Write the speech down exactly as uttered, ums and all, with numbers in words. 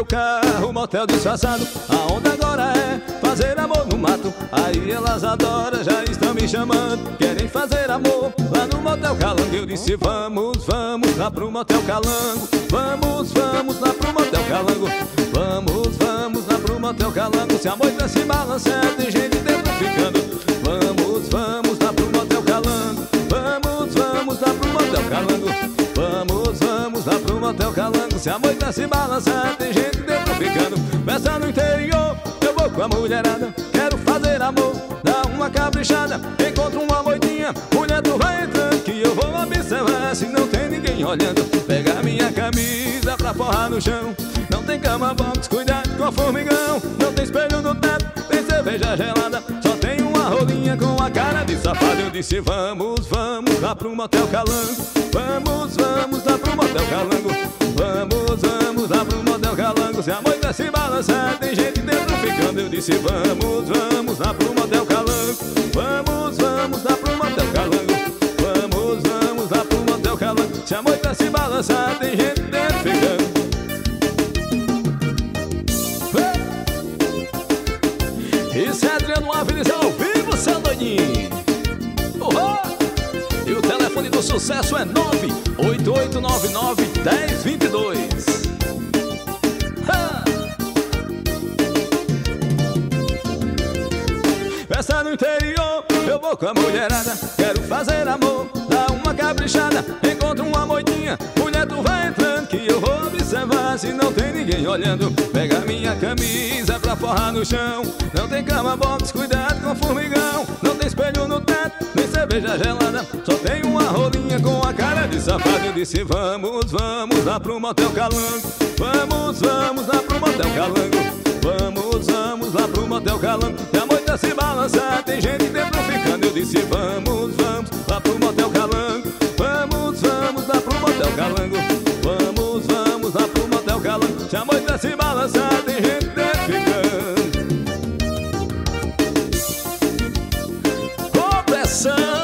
carro, motel disfarçado. A onda agora é fazer amor no mato. Aí elas adoram, já estão me chamando. Querem fazer amor lá no motel Calango. Eu disse vamos, vamos lá pro motel Calango. Vamos, vamos lá pro motel Calango. Vamos, vamos lá pro motel Calango. Se a moita se balançar, tem gente dentro ficando. Vamos, vamos lá pro motel Calango. Vamos, vamos lá pro motel Calango. Vamos, vamos lá pro motel Calango. Se a moita se balançar, tem gente dentro ficando. Festa no interior, eu vou com a mulherada. Quero fazer amor, dar uma caprichada. Encontro uma moitinha, mulher tu vai entrando, que eu vou observar se não tem ninguém olhando. Pega minha camisa pra forrar no chão. Não tem cama box, cuidado com o formigão. Não tem espelho no teto, tem cerveja gelada. Só tem uma rolinha com a cara de safado. Eu disse vamos, vamos lá pro motel Calango. Vamos, vamos lá pro motel Calango. Vamos, vamos lá pro motel Calango. Se a moita se balançar, tem gente dentro ficando. Eu disse vamos, vamos lá pro motel Calango. Vamos, vamos lá pro motel Calango. Vamos, vamos lá pro motel Calango. Se a moita se balançar, tem gente dentro ficando. Isso é Adriano Áviles ao vivo, seu doidinho. Uhum. E o telefone do sucesso é nove oito oito nove nove um zero dois dois. Festa no interior, eu vou com a mulherada. Quero fazer amor, dar uma caprichada. Encontro uma moitinha, mulher tu vai entrando, que eu vou observar se não tem ninguém olhando. Pega minha camisa pra forrar no chão. Não tem cama box, cuidado com o formigão. Não tem espelho no teto, nem cerveja gelada. Só tem uma rolinha com a cara de safado. Eu disse vamos, vamos lá pro motel Calango. Vamos, vamos lá pro motel Calango. Vamos, vamos lá pro motel Calango. Se a moita se balançar, tem gente dentro ficando. Eu disse vamos, vamos lá pro motel Calango. Vamos, vamos lá pro motel Calango. Vamos, vamos lá pro motel Calango. Se a moita se balançar, tem gente dentro ficando. Com pressão.